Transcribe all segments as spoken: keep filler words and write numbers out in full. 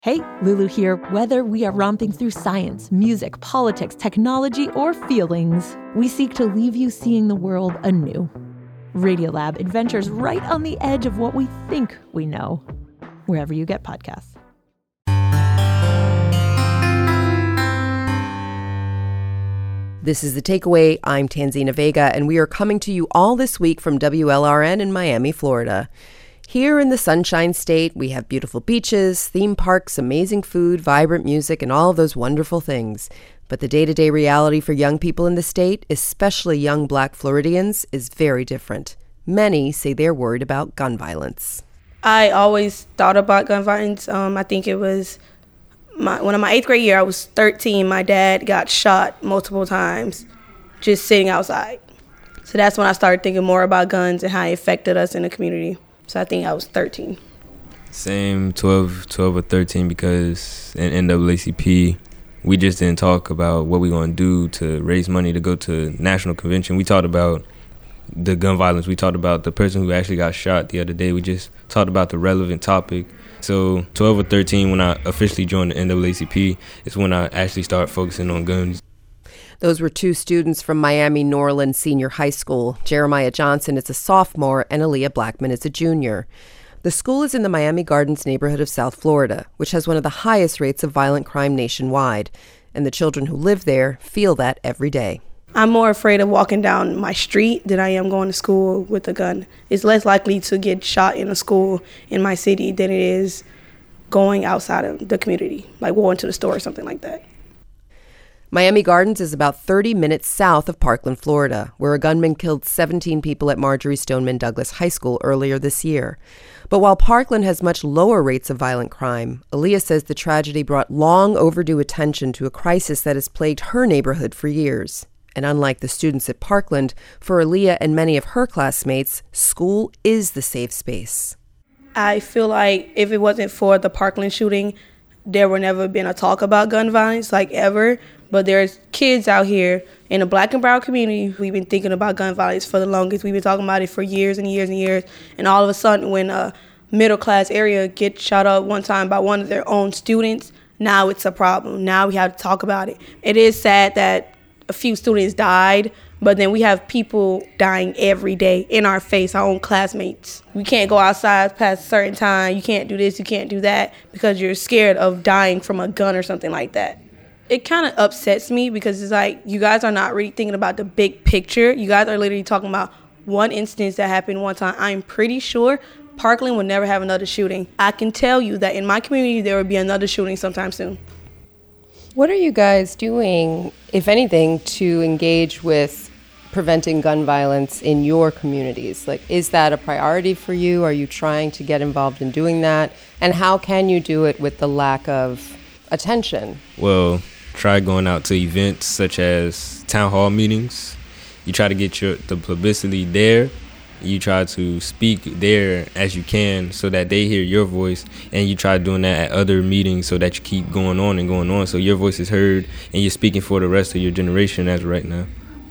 Hey, Lulu here. Whether we are romping through science, music, politics, technology, or feelings, we seek to leave you seeing the world anew. Radiolab adventures right on the edge of what we think we know, wherever you get podcasts. This is The Takeaway. I'm Tanzina Vega, and we are coming to you all this week from W L R N in Miami, Florida. Here in the Sunshine State, we have beautiful beaches, theme parks, amazing food, vibrant music, and all of those wonderful things. But the day-to-day reality for young people in the state, especially young Black Floridians, is very different. Many say they're worried about gun violence. I always thought about gun violence. Um, I think it was my, when in my eighth grade year, I was thirteen. My dad got shot multiple times just sitting outside. So that's when I started thinking more about guns and how it affected us in the community. So I think I was thirteen. Same, twelve, twelve or thirteen, because in N double A C P, we just didn't talk about what we're going to do to raise money to go to national convention. We talked about the gun violence. We talked about the person who actually got shot the other day. We just talked about the relevant topic. So twelve or thirteen, when I officially joined the N double A C P, is when I actually started focusing on guns. Those were two students from Miami Norland Senior High School. Jeremiah Johnson is a sophomore and Aaliyah Blackman is a junior. The school is in the Miami Gardens neighborhood of South Florida, which has one of the highest rates of violent crime nationwide. And the children who live there feel that every day. I'm more afraid of walking down my street than I am going to school with a gun. It's less likely to get shot in a school in my city than it is going outside of the community, like going to the store or something like that. Miami Gardens is about thirty minutes south of Parkland, Florida, where a gunman killed seventeen people at Marjory Stoneman Douglas High School earlier this year. But while Parkland has much lower rates of violent crime, Aaliyah says the tragedy brought long overdue attention to a crisis that has plagued her neighborhood for years. And unlike the students at Parkland, for Aaliyah and many of her classmates, school is the safe space. I feel like if it wasn't for the Parkland shooting, there would never been a talk about gun violence, like ever. But there's kids out here in the Black and brown community. We've been thinking about gun violence for the longest. We've been talking about it for years and years and years. And all of a sudden, when a middle-class area gets shot up one time by one of their own students, now it's a problem. Now we have to talk about it. It is sad that a few students died, but then we have people dying every day in our face, our own classmates. We can't go outside past a certain time. You can't do this, you can't do that, because you're scared of dying from a gun or something like that. It kind of upsets me because it's like you guys are not really thinking about the big picture. You guys are literally talking about one instance that happened one time. I'm pretty sure Parkland will never have another shooting. I can tell you that in my community there will be another shooting sometime soon. What are you guys doing, if anything, to engage with preventing gun violence in your communities? Like, is that a priority for you? Are you trying to get involved in doing that? And how can you do it with the lack of attention? Well, try going out to events such as town hall meetings. You try to get your the publicity there. You try to speak there as you can so that they hear your voice, and you try doing that at other meetings so that you keep going on and going on so your voice is heard and you're speaking for the rest of your generation as of right now.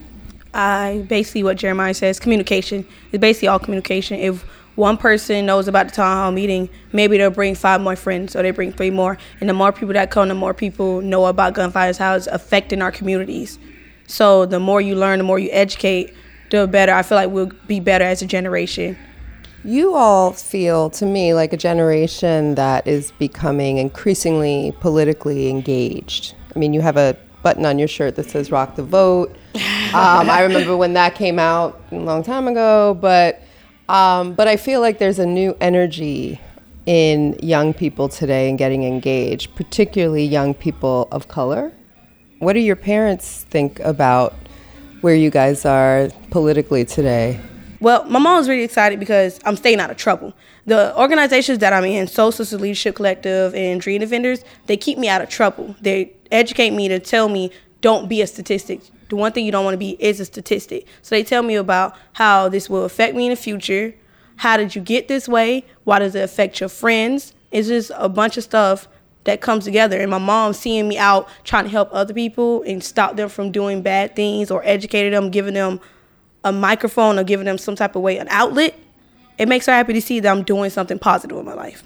I basically what Jeremiah says, communication. It's basically all communication. If one person knows about the town hall meeting, maybe they'll bring five more friends or they bring three more. And the more people that come, the more people know about gun violence, how it's affecting our communities. So the more you learn, the more you educate, the better. I feel like we'll be better as a generation. You all feel, to me, like a generation that is becoming increasingly politically engaged. I mean, you have a button on your shirt that says Rock the Vote. Um, I remember when that came out a long time ago, but um, but I feel like there's a new energy in young people today and getting engaged, particularly young people of color. What do your parents think about where you guys are politically today? Well, my mom was really excited because I'm staying out of trouble. The organizations that I'm in, Soul Sisters Leadership Collective and Dream Defenders, they keep me out of trouble. They educate me to tell me, don't be a statistic. The one thing you don't want to be is a statistic. So they tell me about how this will affect me in the future. How did you get this way? Why does it affect your friends? It's just a bunch of stuff that comes together. And my mom seeing me out trying to help other people and stop them from doing bad things or educating them, giving them a microphone or giving them some type of way, an outlet, it makes her happy to see that I'm doing something positive in my life.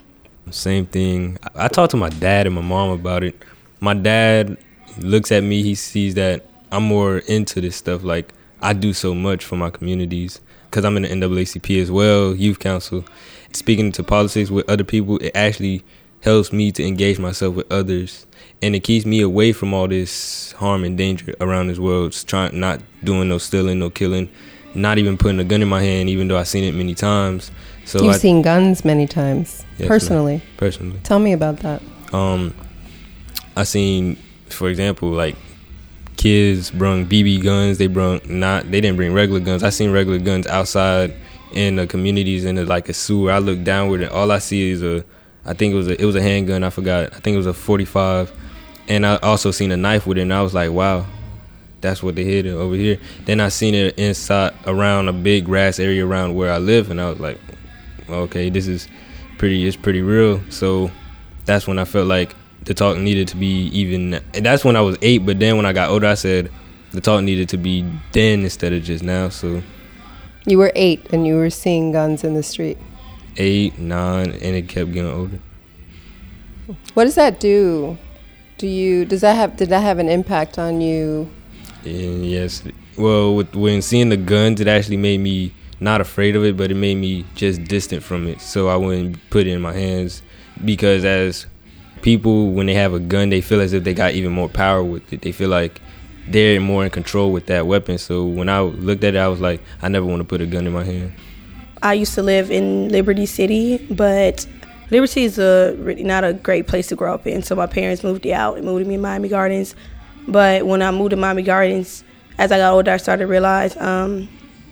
Same thing. I, I talked to my dad and my mom about it. My dad looks at me, he sees that I'm more into this stuff. Like, I do so much for my communities because I'm in the N double A C P as well, youth council. Speaking to politics with other people, it actually helps me to engage myself with others. And it keeps me away from all this harm and danger around this world. Just trying, not doing no stealing, no killing, not even putting a gun in my hand, even though I've seen it many times. So You've I, seen guns many times, yes, personally. ma'am. Personally. Tell me about that. Um, I seen, for example, like kids brung B B guns. They brung not. They didn't bring regular guns. I seen regular guns outside in the communities in the, like a sewer. I look downward and all I see is a. I think it was a. It was a handgun. I forgot. I think it was a forty-five, and I also seen a knife with it. And I was like, wow, that's what they hid over here. Then I seen it inside around a big grass area around where I live, and I was like, okay, this is pretty. It's pretty real. So that's when I felt like the talk needed to be even. And that's when I was eight. But then when I got older, I said the talk needed to be then instead of just now. So you were eight and you were seeing guns in the street. Eight, nine, and it kept getting older. What does that do? Do you? Does that have? Did that have an impact on you? And yes. Well, with, when seeing the guns, it actually made me not afraid of it, but it made me just distant from it. So I wouldn't put it in my hands because as people, when they have a gun, they feel as if they got even more power with it. They feel like they're more in control with that weapon. So when I looked at it, I was like, I never want to put a gun in my hand. I used to live in Liberty City, but Liberty is a really not a great place to grow up in. So my parents moved me out and moved me to Miami Gardens. But when I moved to Miami Gardens, as I got older, I started to realize um,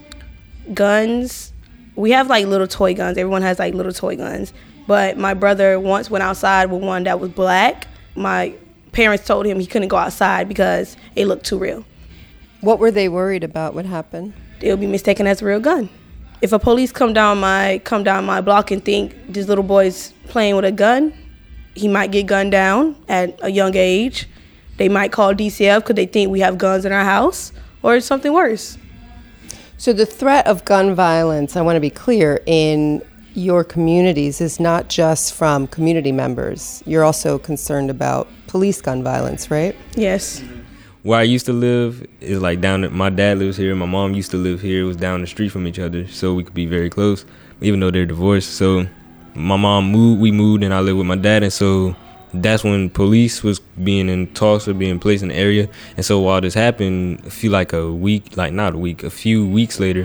guns, we have like little toy guns. Everyone has like little toy guns. But my brother once went outside with one that was black. My parents told him he couldn't go outside because it looked too real. What were they worried about would happen? It would be mistaken as a real gun. If a police come down my come down my block and think this little boy's playing with a gun, he might get gunned down at a young age. They might call D C F because they think we have guns in our house, or something worse. So the threat of gun violence, I want to be clear, in your communities is not just from community members. You're also concerned about police gun violence, right? Yes. Where I used to live is like down. My dad lives here. My mom used to live here. It was down the street from each other, so we could be very close, even though they're divorced. So my mom moved. We moved, and I lived with my dad. And so that's when police was being in talks or being placed in the area. And so while this happened, a few like a week, like not a week, a few weeks later,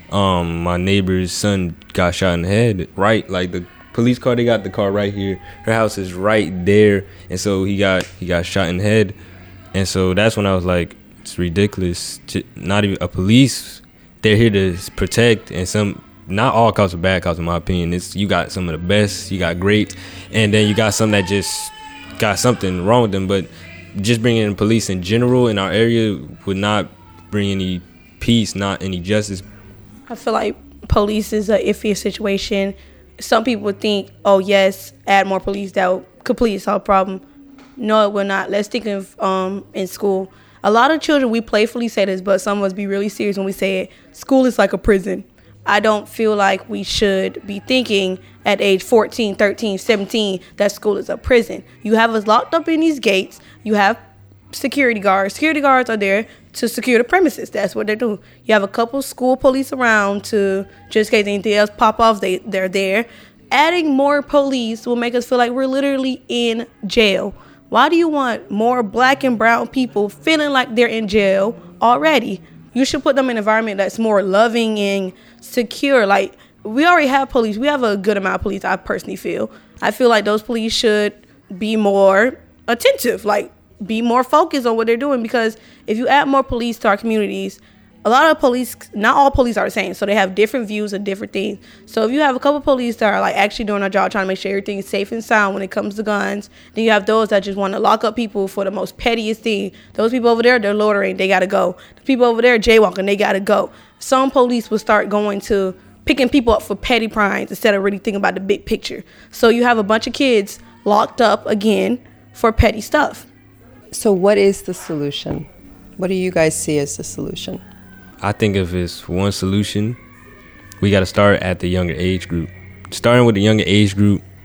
um, my neighbor's son got shot in the head. Right, like the police car. They got the car right here. Her house is right there, and so he got he got shot in the head. And so that's when I was like, it's ridiculous. Not even a police, they're here to protect, and some, not all cops are bad cops in my opinion. It's, you got some of the best, you got great, and then you got some that just got something wrong with them. But just bringing in police in general in our area would not bring any peace, not any justice. I feel like police is an iffy situation. Some people think, oh yes, add more police, that will completely solve the problem. No, it will not. Let's think of um, in school. A lot of children, we playfully say this, but some of us be really serious when we say it. School is like a prison. I don't feel like we should be thinking at age fourteen, thirteen, seventeen that school is a prison. You have us locked up in these gates. You have security guards. Security guards are there to secure the premises. That's what they're doing. You have a couple school police around to, just in case anything else pop off, they, they're there. Adding more police will make us feel like we're literally in jail. Why do you want more black and brown people feeling like they're in jail already? You should put them in an environment that's more loving and secure. Like, we already have police. We have a good amount of police, I personally feel. I feel like those police should be more attentive, like be more focused on what they're doing, because if you add more police to our communities, a lot of police, not all police are the same, so they have different views of different things. So if you have a couple police that are like actually doing their job, trying to make sure everything is safe and sound when it comes to guns, then you have those that just want to lock up people for the most pettiest thing. Those people over there, they're loitering, they gotta go. The people over there jaywalking, they gotta go. Some police will start going to picking people up for petty crimes instead of really thinking about the big picture. So you have a bunch of kids locked up again for petty stuff. So what is the solution? What do you guys see as the solution? I think if it's one solution, we got to start at the younger age group. Starting with the younger age group,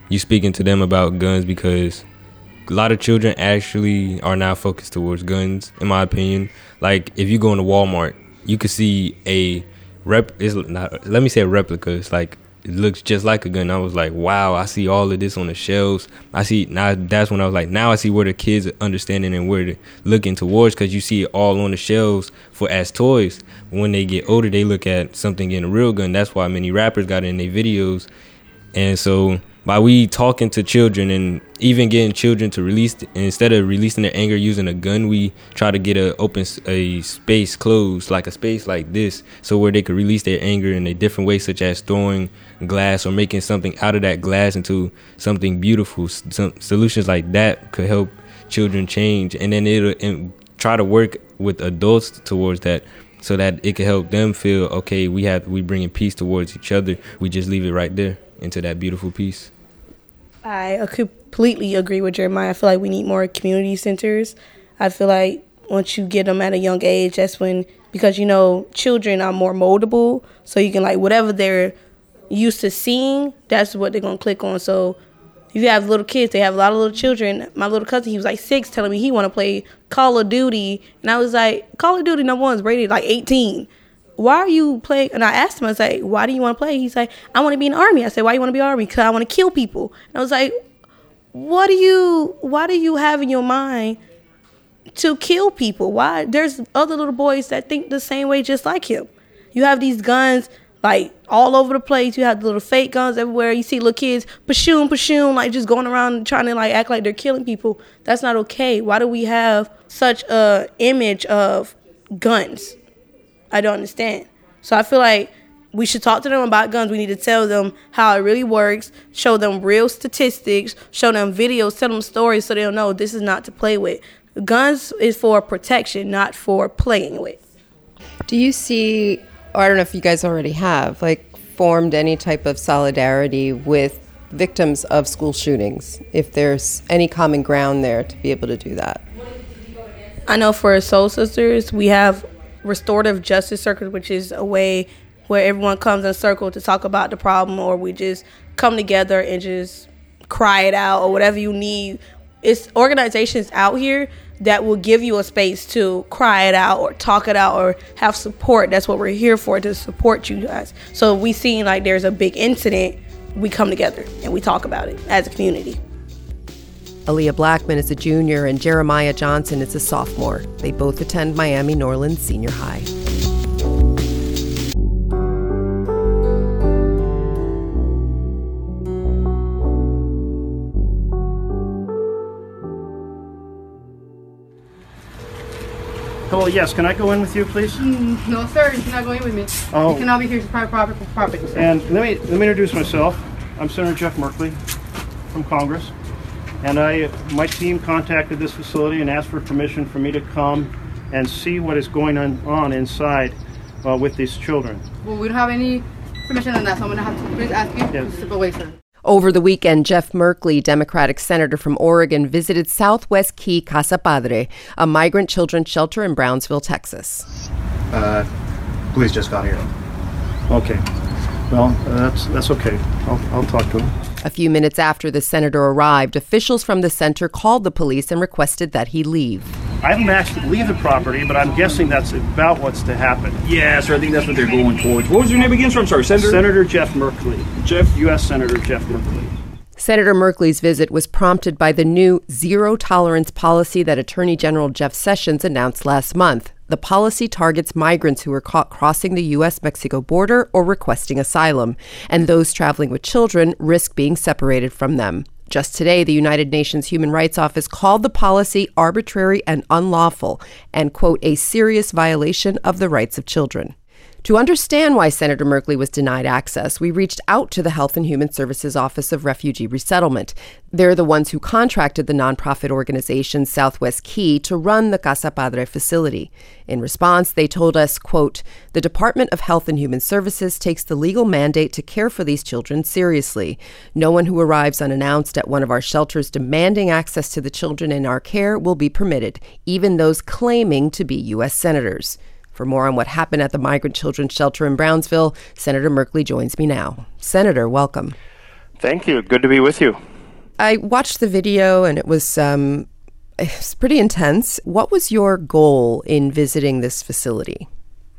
you speaking to them about guns, because a lot of children actually are not focused towards guns, in my opinion. Like, if you go into Walmart, you could see a rep. It's not, let me say a replica. It's like, it looks just like a gun. I was like, wow, I see all of this on the shelves. I see now. That's when I was like, now I see where the kids are understanding and where they're looking towards, because you see it all on the shelves for as toys. When they get older, they look at something in a real gun. That's why many rappers got it in their videos. And so by we talking to children and even getting children to release, instead of releasing their anger using a gun, we try to get a open a space closed, like a space like this, so where they could release their anger in a different way, such as throwing glass or making something out of that glass into something beautiful. Some solutions like that could help children change, and then it'll and try to work with adults towards that, so that it could help them feel, okay, we have we bringing peace towards each other. We just leave it right there into that beautiful peace. I completely agree with Jeremiah. I feel like we need more community centers. I feel like once you get them at a young age, that's when, because, you know, children are more moldable. So you can, like, whatever they're used to seeing, that's what they're going to click on. So if you have little kids, they have a lot of little children. My little cousin, he was like six, telling me he want to play Call of Duty. And I was like, Call of Duty number one is rated like eighteen. Why are you playing? And I asked him, I was like, why do you want to play? He's like, I want to be in the Army. I said, why do you want to be in the Army? Because I want to kill people. And I was like, what do you, why do you have in your mind to kill people? Why? There's other little boys that think the same way just like him. You have these guns like all over the place. You have the little fake guns everywhere. You see little kids, pashoon, pashoon, like just going around trying to like act like they're killing people. That's not okay. Why do we have such a image of guns? I don't understand. So I feel like we should talk to them about guns. We need to tell them how it really works, show them real statistics, show them videos, tell them stories so they'll know this is not to play with. Guns is for protection, not for playing with. Do you see, or I don't know if you guys already have, like formed any type of solidarity with victims of school shootings, if there's any common ground there to be able to do that? I know for Soul Sisters, we have restorative justice circles, which is a way where everyone comes in a circle to talk about the problem, or we just come together and just cry it out or whatever you need. It's organizations out here that will give you a space to cry it out or talk it out or have support. That's what we're here for, to support you guys. So we see like there's a big incident, we come together and we talk about it as a community. Aaliyah Blackman is a junior and Jeremiah Johnson is a sophomore. They both attend Miami Norland Senior High. Hello, yes, can I go in with you, please? Mm, no, sir, you're not going with me. Oh. You cannot be here to private property. property sir. And let me let me introduce myself. I'm Senator Jeff Merkley from Congress. And I, my team contacted this facility and asked for permission for me to come and see what is going on, on inside uh, with these children. Well, we don't have any permission on that, so I'm going to have to please ask you Yes. to step away, sir. Over the weekend, Jeff Merkley, Democratic senator from Oregon, visited Southwest Key Casa Padre, a migrant children's shelter in Brownsville, Texas. Uh, police just got here. Okay. Well, uh, that's that's okay. I'll, I'll talk to him. A few minutes after the senator arrived, officials from the center called the police and requested that he leave. I haven't asked to leave the property, but I'm guessing that's about what's to happen. Yeah, sir, I think that's what they're going towards. What was your name again, sir? I'm sorry, Senator? Senator Jeff Merkley. Jeff? U S Senator Jeff Merkley. Senator Merkley's visit was prompted by the new zero-tolerance policy that Attorney General Jeff Sessions announced last month. The policy targets migrants who are caught crossing the U S Mexico border or requesting asylum, and those traveling with children risk being separated from them. Just today, the United Nations Human Rights Office called the policy arbitrary and unlawful and, quote, a serious violation of the rights of children. To understand why Senator Merkley was denied access, we reached out to the Health and Human Services Office of Refugee Resettlement. They're the ones who contracted the nonprofit organization Southwest Key to run the Casa Padre facility. In response, they told us, quote, the Department of Health and Human Services takes the legal mandate to care for these children seriously. No one who arrives unannounced at one of our shelters demanding access to the children in our care will be permitted, even those claiming to be U S senators. For more on what happened at the Migrant Children's Shelter in Brownsville, Senator Merkley joins me now. Senator, welcome. Thank you. Good to be with you. I watched the video and it was um, it was pretty intense. What was your goal in visiting this facility?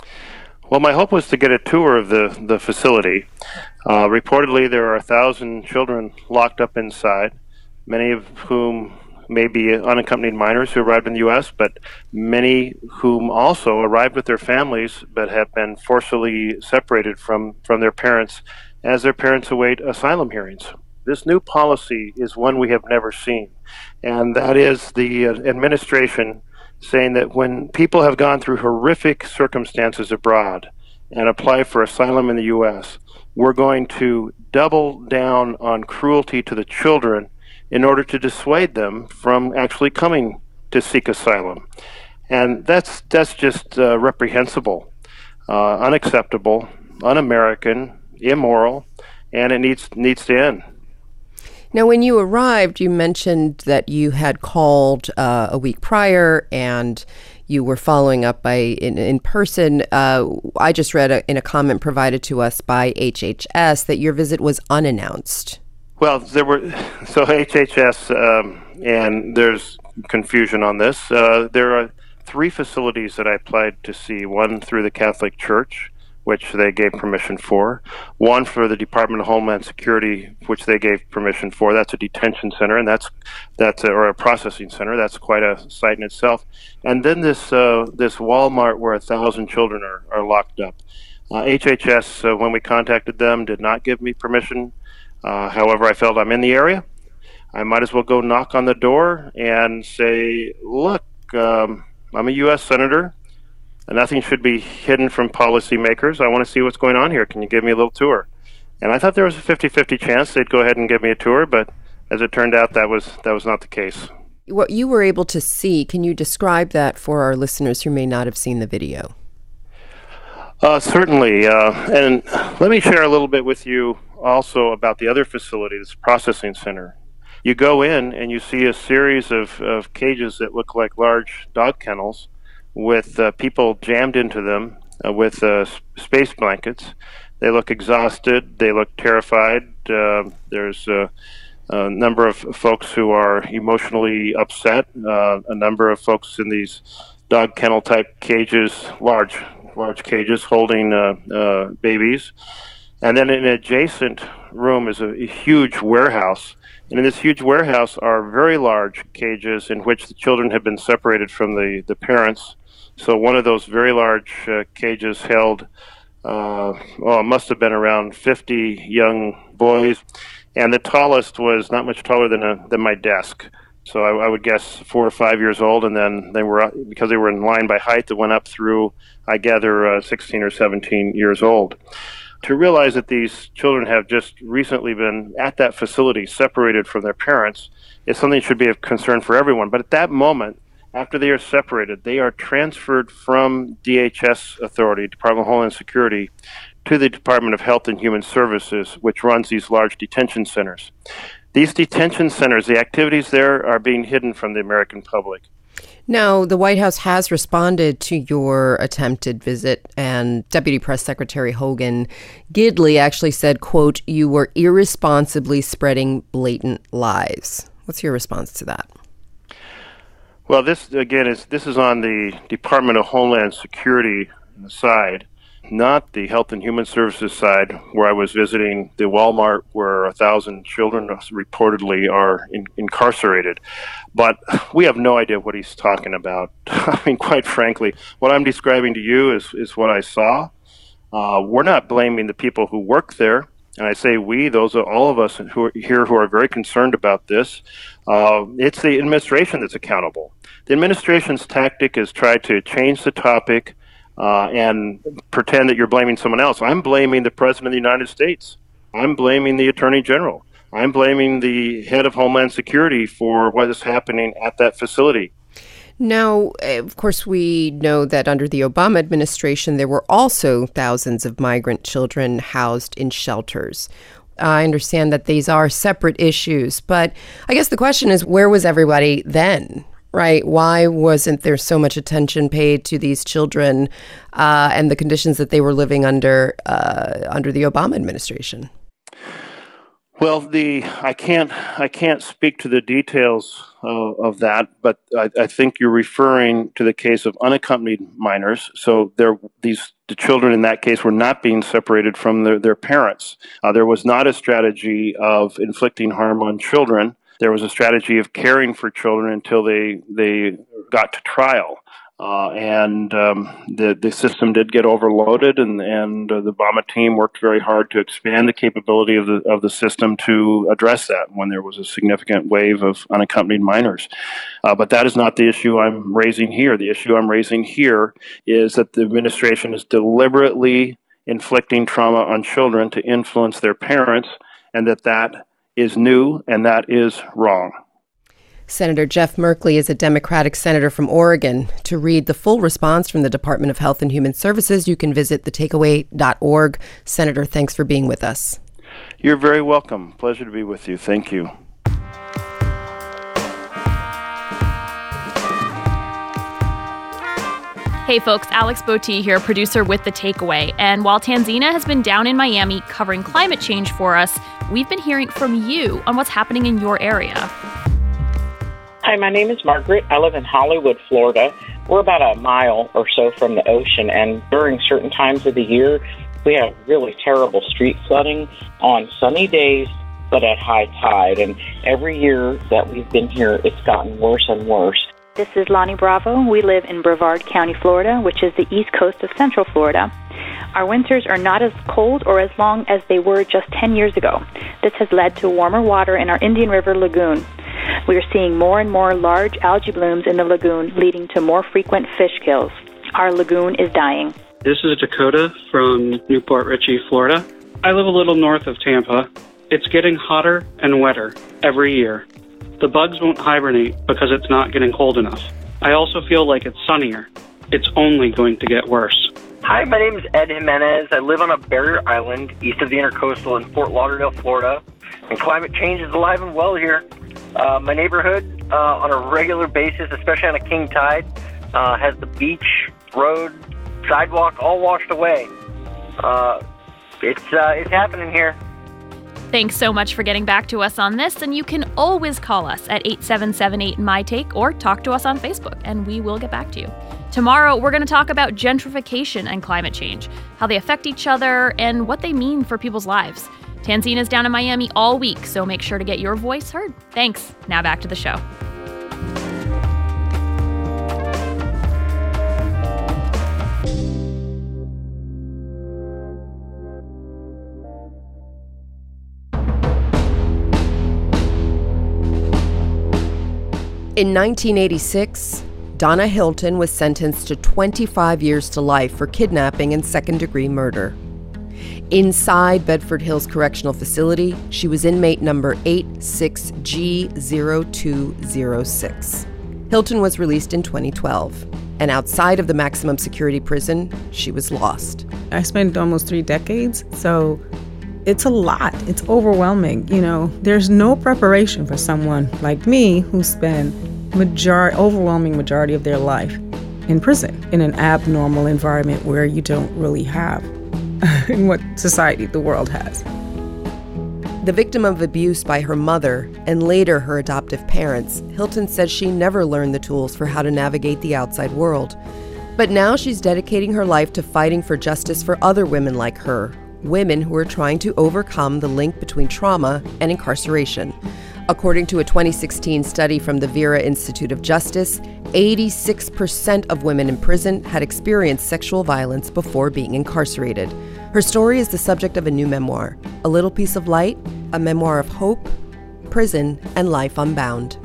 Well, my hope was to get a tour of the, the facility. Uh, reportedly, there are a thousand children locked up inside, many of whom may be unaccompanied minors who arrived in the U S, but many whom also arrived with their families but have been forcibly separated from, from their parents as their parents await asylum hearings. This new policy is one we have never seen, and that is the uh, administration saying that when people have gone through horrific circumstances abroad and apply for asylum in the U S, we're going to double down on cruelty to the children in order to dissuade them from actually coming to seek asylum. And that's that's just uh, reprehensible, uh, unacceptable, un-American, immoral, and it needs needs to end. Now, when you arrived, you mentioned that you had called uh, a week prior and you were following up by in, in person. Uh, I just read a, in a comment provided to us by H H S that your visit was unannounced. Well, there were so H H S, um, and there's confusion on this. Uh, there are three facilities that I applied to see. One through the Catholic Church, which they gave permission for. One for the Department of Homeland Security, which they gave permission for. That's a detention center, and that's that's a, or a processing center. That's quite a site in itself. And then this uh, this Walmart where a thousand children are, are locked up. Uh, H H S, uh, when we contacted them, did not give me permission. Uh, however, I felt I'm in the area. I might as well go knock on the door and say, look, um, I'm a U S senator. Nothing should be hidden from policymakers. I want to see what's going on here. Can you give me a little tour? And I thought there was a fifty-fifty chance they'd go ahead and give me a tour, but as it turned out, that was that was not the case. What you were able to see, can you describe that for our listeners who may not have seen the video? Uh, certainly. Uh, and let me share a little bit with you also about the other facility, this processing center. You go in and you see a series of, of cages that look like large dog kennels, with uh, people jammed into them uh, with uh, space blankets. They look exhausted. They look terrified. Uh, there's uh, a number of folks who are emotionally upset. Uh, a number of folks in these dog kennel type cages, large, large cages holding uh, uh, babies. And then in an adjacent room is a, a huge warehouse. And in this huge warehouse are very large cages in which the children have been separated from the, the parents. So one of those very large uh, cages held, uh, well, it must have been around fifty young boys, and the tallest was not much taller than a, than my desk. So I, I would guess four or five years old, and then they were, because they were in line by height, that went up through, I gather, uh, sixteen or seventeen years old. To realize that these children have just recently been at that facility, separated from their parents, is something that should be of concern for everyone. But at that moment, after they are separated, they are transferred from D H S authority, Department of Homeland Security, to the Department of Health and Human Services, which runs these large detention centers. These detention centers, the activities there are being hidden from the American public. Now, the White House has responded to your attempted visit, and Deputy Press Secretary Hogan Gidley actually said, quote, "You were irresponsibly spreading blatant lies." What's your response to that? Well, this, again, is this is on the Department of Homeland Security side, not the Health and Human Services side, where I was visiting the Walmart where a thousand children reportedly are in, incarcerated. But we have no idea what he's talking about. I mean, quite frankly, what I'm describing to you is, is what I saw. Uh, we're not blaming the people who work there. And I say we, those are all of us who are here who are very concerned about this. Uh, it's the administration that's accountable. The administration's tactic is try to change the topic uh, and pretend that you're blaming someone else. I'm blaming the President of the United States. I'm blaming the Attorney General. I'm blaming the head of Homeland Security for what is happening at that facility. Now, of course, we know that under the Obama administration, there were also thousands of migrant children housed in shelters. I understand that these are separate issues, but I guess the question is, where was everybody then, right? Why wasn't there so much attention paid to these children uh, and the conditions that they were living under uh, under the Obama administration? Well, the I can't I can't speak to the details of, of that, but I, I think you're referring to the case of unaccompanied minors. So there, these the children in that case were not being separated from their, their parents. Uh, there was not a strategy of inflicting harm on children. There was a strategy of caring for children until they they got to trial. Uh, and um, the the system did get overloaded, and and uh, the Obama team worked very hard to expand the capability of the of the system to address that when there was a significant wave of unaccompanied minors. Uh, but that is not the issue I'm raising here. The issue I'm raising here is that the administration is deliberately inflicting trauma on children to influence their parents, and that that is new and that is wrong. Senator Jeff Merkley is a Democratic senator from Oregon. To read the full response from the Department of Health and Human Services, you can visit the takeaway dot org. Senator, thanks for being with us. You're very welcome. Pleasure to be with you. Thank you. Hey folks, Alex Botti here, producer with The Takeaway. And while Tanzina has been down in Miami covering climate change for us, we've been hearing from you on what's happening in your area. Hi, my name is Margaret. I live in Hollywood, Florida. We're about a mile or so from the ocean, and during certain times of the year, we have really terrible street flooding on sunny days, but at high tide. And every year that we've been here, it's gotten worse and worse. This is Lonnie Bravo. We live in Brevard County, Florida, which is the east coast of Central Florida. Our winters are not as cold or as long as they were just ten years ago. This has led to warmer water in our Indian River Lagoon. We are seeing more and more large algae blooms in the lagoon, leading to more frequent fish kills. Our lagoon is dying. This is Dakota from Newport Richey, Florida. I live a little north of Tampa. It's getting hotter and wetter every year. The bugs won't hibernate because it's not getting cold enough. I also feel like it's sunnier. It's only going to get worse. Hi, my name is Ed Jimenez. I live on a barrier island east of the Intercoastal in Fort Lauderdale, Florida. And climate change is alive and well here. Uh, my neighborhood, uh, on a regular basis, especially on a king tide, uh, has the beach, road, sidewalk all washed away. Uh, it's uh, it's happening here. Thanks so much for getting back to us on this, and you can always call us at eight seven seven eight, M Y Take or talk to us on Facebook, and we will get back to you. Tomorrow, we're going to talk about gentrification and climate change, how they affect each other, and what they mean for people's lives. Tanzina's down in Miami all week, so make sure to get your voice heard. Thanks. Now back to the show. In nineteen eighty-six, Donna Hilton was sentenced to twenty-five years to life for kidnapping and second-degree murder. Inside Bedford Hills Correctional Facility, she was inmate number eight six G zero two zero six. Hilton was released in twenty twelve, and outside of the maximum security prison, she was lost. I spent almost three decades, so it's a lot. It's overwhelming. You know, there's no preparation for someone like me who spent major- overwhelming majority of their life in prison, in an abnormal environment where you don't really have in what society the world has. The victim of abuse by her mother and later her adoptive parents, Hilton says she never learned the tools for how to navigate the outside world. But now she's dedicating her life to fighting for justice for other women like her, women who are trying to overcome the link between trauma and incarceration. According to a twenty sixteen study from the Vera Institute of Justice, eighty-six percent of women in prison had experienced sexual violence before being incarcerated. Her story is the subject of a new memoir, A Little Piece of Light, a memoir of hope, prison, and life unbound.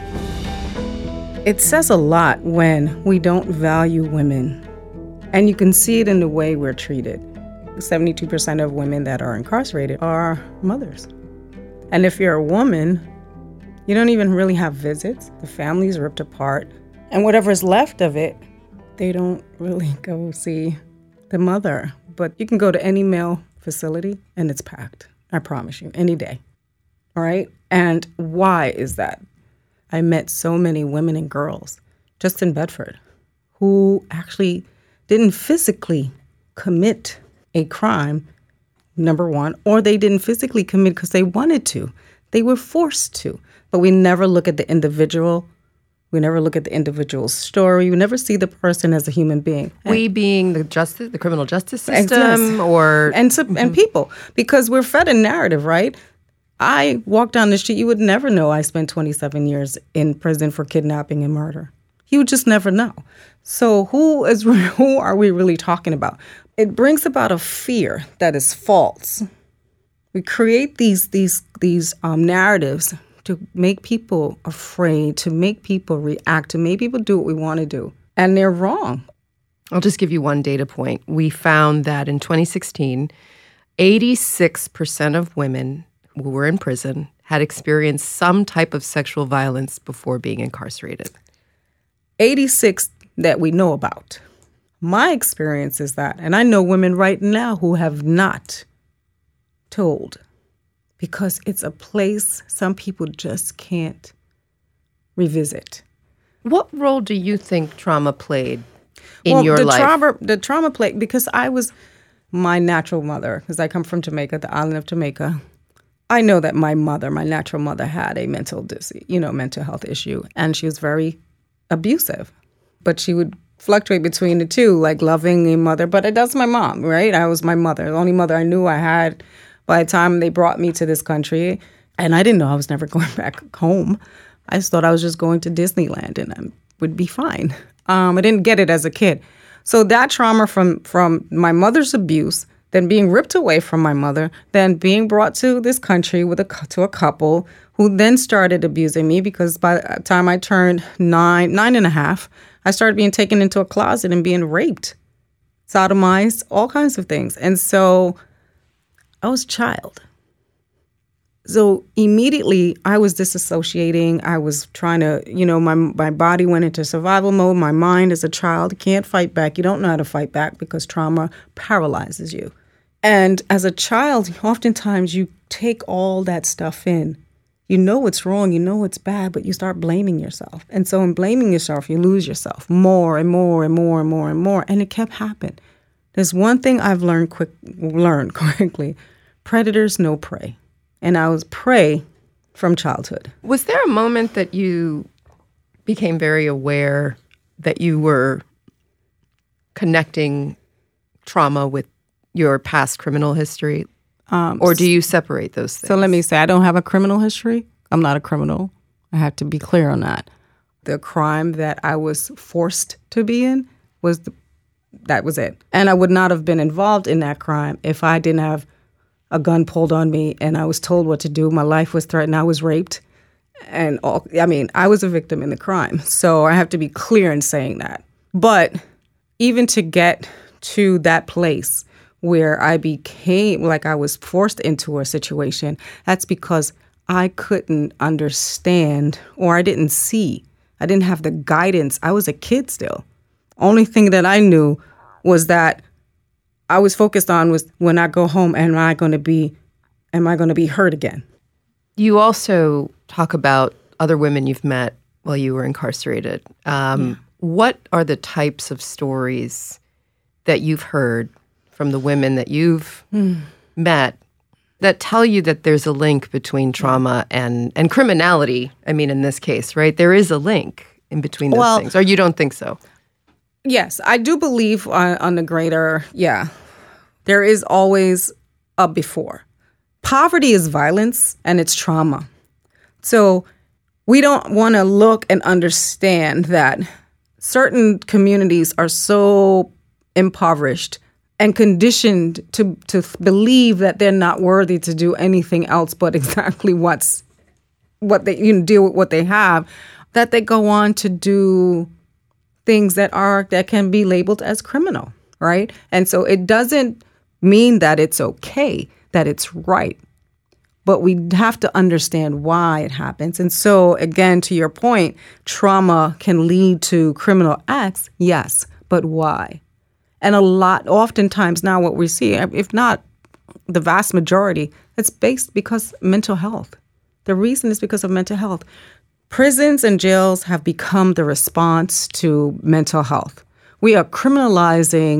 It says a lot when we don't value women, and you can see it in the way we're treated. seventy-two percent of women that are incarcerated are mothers. And if you're a woman, you don't even really have visits. The family's ripped apart. And whatever's left of it, they don't really go see the mother. But you can go to any male facility and it's packed. I promise you, any day. All right? And why is that? I met so many women and girls just in Bedford who actually didn't physically commit a crime, number one, or they didn't physically commit because they wanted to. They were forced to. But we never look at the individual. We never look at the individual story. We never see the person as a human being. We being the justice, the criminal justice system, Yes. or and so, and people, because we're fed a narrative, right? I walk down the street, you would never know I spent twenty-seven years in prison for kidnapping and murder. You would just never know. So who is who are we really talking about? It brings about a fear that is false. We create these these these um, narratives to make people afraid, to make people react, to make people do what we want to do, and they're wrong. I'll just give you one data point. We found that in twenty sixteen, eighty-six percent of women who were in prison had experienced some type of sexual violence before being incarcerated. eighty-six that we know about. My experience is that, and I know women right now who have not told, because it's a place some people just can't revisit. What role do you think trauma played in well, your the life? Trauma, the trauma played, because I was my natural mother, because I come from Jamaica, the island of Jamaica. I know that my mother, my natural mother, had a mental, dis- you know, mental health issue, and she was very abusive. But she would fluctuate between the two, like loving a mother. But that's my mom, right? I was my mother, the only mother I knew I had by the time they brought me to this country. And I didn't know I was never going back home. I just thought I was just going to Disneyland and I would be fine. Um, I didn't get it as a kid. So that trauma from, from my mother's abuse, then being ripped away from my mother, then being brought to this country with a to a couple who then started abusing me, because by the time I turned nine, nine and a half, I started being taken into a closet and being raped, sodomized, all kinds of things. And so I was a child. So immediately I was disassociating. I was trying to, you know, my my body went into survival mode. My mind as a child can't fight back. You don't know how to fight back because trauma paralyzes you. And as a child, oftentimes you take all that stuff in. You know it's wrong, you know it's bad, but you start blaming yourself. And so in blaming yourself, you lose yourself more and more and more and more and more. And it kept happening. There's one thing I've learned quick learned quickly. Predators know prey. And I was prey from childhood. Was there a moment that you became very aware that you were connecting trauma with your past criminal history? Um, or do you separate those things? So let me say, I don't have a criminal history. I'm not a criminal. I have to be clear on that. The crime that I was forced to be in was the, that was it. And I would not have been involved in that crime if I didn't have a gun pulled on me and I was told what to do. My life was threatened. I was raped. And all, I mean, I was a victim in the crime. So I have to be clear in saying that. But even to get to that place where I became, like I was forced into a situation, that's because I couldn't understand, or I didn't see. I didn't have the guidance. I was a kid still. Only thing that I knew was that I was focused on was, when I go home, am I going to be, am I going to be hurt again? You also talk about other women you've met while you were incarcerated. Um, yeah. What are the types of stories that you've heard from the women that you've mm. met that tell you that there's a link between trauma and, and criminality? I mean, in this case, right? There is a link in between those well, things. Or you don't think so? Yes, I do believe on, on the greater, yeah, there is always a before. Poverty is violence and it's trauma. So we don't want to look and understand that certain communities are so impoverished and conditioned to, to believe that they're not worthy to do anything else but exactly what's what they you know deal with what they have, that they go on to do things that are that can be labeled as criminal, right? And so it doesn't mean that it's okay, that it's right. But we have to understand why it happens. And so, again, to your point, trauma can lead to criminal acts, yes, but why? And a lot, oftentimes now what we see, if not the vast majority, it's based because mental health. The reason is because of mental health. Prisons and jails have become the response to mental health. We are criminalizing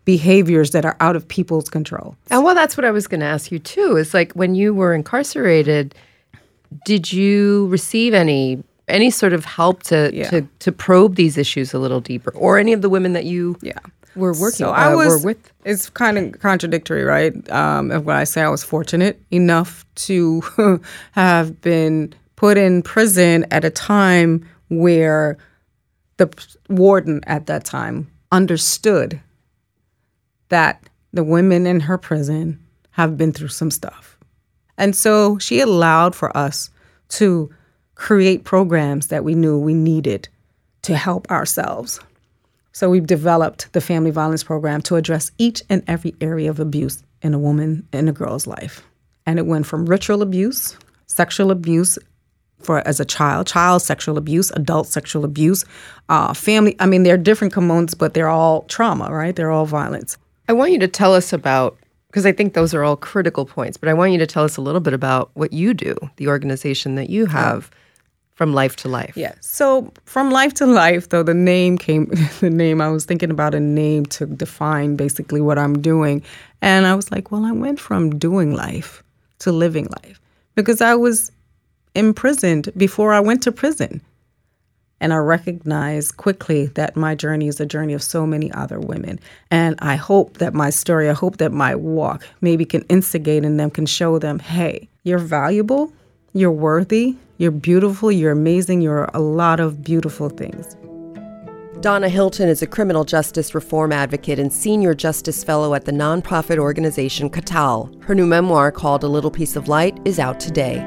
behaviors that are out of people's control. And well, that's what I was going to ask you too. Is like when you were incarcerated, did you receive any any sort of help to Yeah. to, to probe these issues a little deeper, or any of the women that you yeah. were working So uh, I was, were with? It's kind of contradictory, right? Um, when I say I was fortunate enough to have been put in prison at a time where the warden at that time understood that the women in her prison have been through some stuff. And so she allowed for us to create programs that we knew we needed to help ourselves. So we've developed the Family Violence Program to address each and every area of abuse in a woman and a girl's life. And it went from ritual abuse, sexual abuse for as a child, child sexual abuse, adult sexual abuse, uh, family. I mean, they're different components, but they're all trauma, right? They're all violence. I want you to tell us about, because I think those are all critical points, but I want you to tell us a little bit about what you do, the organization that you have, From Life to Life. Yeah. So From Life to Life, though, the name came, the name, I was thinking about a name to define basically what I'm doing. And I was like, well, I went from doing life to living life because I was imprisoned before I went to prison. And I recognized quickly that my journey is a journey of so many other women. And I hope that my story, I hope that my walk maybe can instigate in them, can show them, hey, you're valuable, you're worthy, you're beautiful, you're amazing, you're a lot of beautiful things. Donna Hilton is a criminal justice reform advocate and senior justice fellow at the nonprofit organization Katal. Her new memoir called A Little Piece of Light is out today.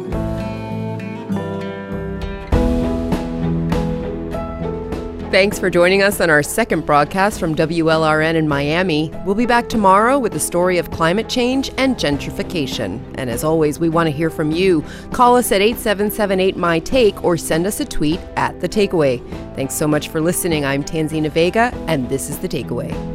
Thanks for joining us on our second broadcast from W L R N in Miami. We'll be back tomorrow with the story of climate change and gentrification. And as always, we want to hear from you. Call us at eight seven seven eight, M Y Take or send us a tweet at The Takeaway. Thanks so much for listening. I'm Tanzina Vega, and this is The Takeaway.